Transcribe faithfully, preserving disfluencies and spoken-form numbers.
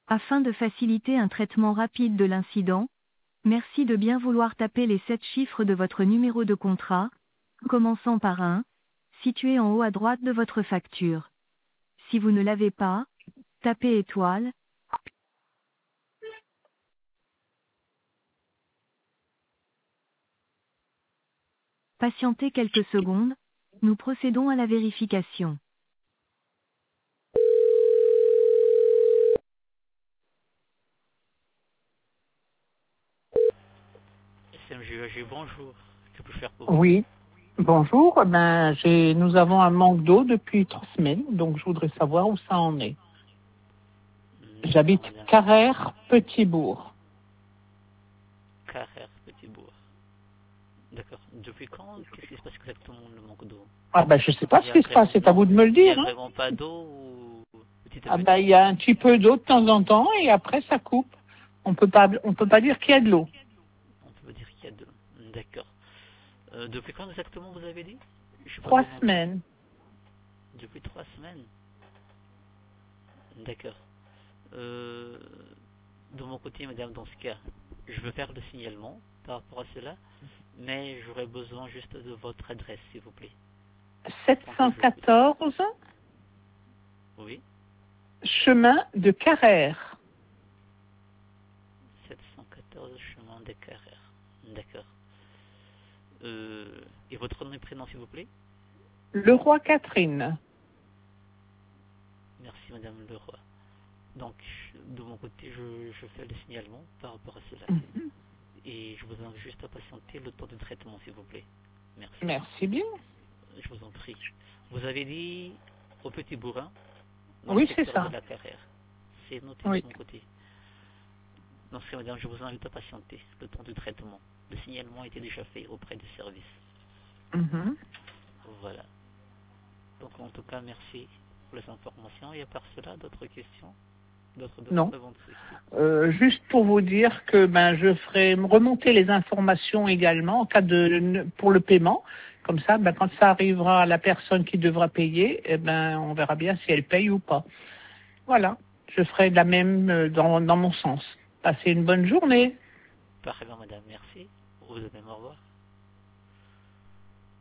Afin de faciliter un traitement rapide de l'incident, merci de bien vouloir taper les sept chiffres de votre numéro de contrat, commençant par un, situé en haut à droite de votre facture. Si vous ne l'avez pas, tapez étoile. Patientez quelques secondes, nous procédons à la vérification. S M G A G, bonjour. Que peux-je faire pour vous? Oui, bonjour. Eh Ben, j'ai, nous avons un manque d'eau depuis trois semaines, donc je voudrais savoir où ça en est. D'accord, J'habite madame. Carrère, Petit-Bourg. Carrère, Petit Bourg. D'accord. Depuis quand? Qu'est-ce qui se passe exactement le manque d'eau? Ah ben, je sais pas Il y ce a qui se passe, vraiment, c'est à vous non, de me le il y a dire. Hein. vraiment pas d'eau ou petit à Ah ben, petit? il y a un petit peu d'eau de temps en temps et après ça coupe. On peut pas, on peut pas dire qu'il y a de l'eau. On peut dire qu'il y a deux. D'accord. Euh, depuis quand exactement vous avez dit? Je suis pas Trois bien entendu. semaines. Depuis trois semaines. D'accord. Euh, de mon côté, madame, dans ce cas, je veux faire le signalement par rapport à cela, mais j'aurais besoin juste de votre adresse, s'il vous plaît, afin que je puisse. sept cent quatorze, Oui, chemin de Carrère. sept cent quatorze chemin des Carrères. D'accord. Euh, et votre nom et prénom, s'il vous plaît? Leroy Catherine. Merci, madame Leroy. Donc, de mon côté, je, je fais le signalement par rapport à cela. Mhm. Et je vous invite juste à patienter le temps de traitement, s'il vous plaît. Merci. Merci bien. Je vous en prie. Vous avez dit au Petit Bourrin, dans le Oui, c'est secteur de ça. la Carrière. C'est noté de Oui. mon côté. Dans ce cas, madame, je vous invite à patienter le temps du traitement. Le signalement a été déjà fait auprès du service. Mhm. Voilà. Donc, en tout cas, merci pour les informations. Et à part cela, d'autres questions? D'autres Non. demandes avant de se quitter? Euh, juste pour vous dire que ben je ferai remonter les informations également en cas de pour le paiement. Comme ça, ben quand ça arrivera à la personne qui devra payer, eh ben on verra bien si elle paye ou pas. Voilà. Je ferai de la même euh, dans, dans mon sens. Passez une bonne journée. Parfait, madame. Merci. Vous de même, au revoir.